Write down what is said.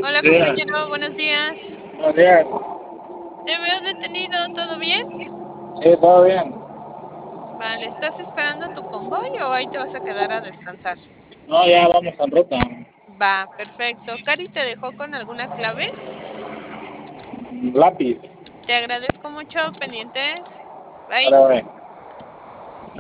Hola Días, compañero, buenos días. buenos días. Te veo detenido, ¿todo bien? Sí, todo bien. Vale, ¿estás esperando tu convoy o ahí te vas a quedar a descansar? No, ya vamos en ruta. Va, perfecto. ¿Cari te dejó con alguna clave? Lápiz. Te agradezco mucho, pendientes. Bye. Ahora ve.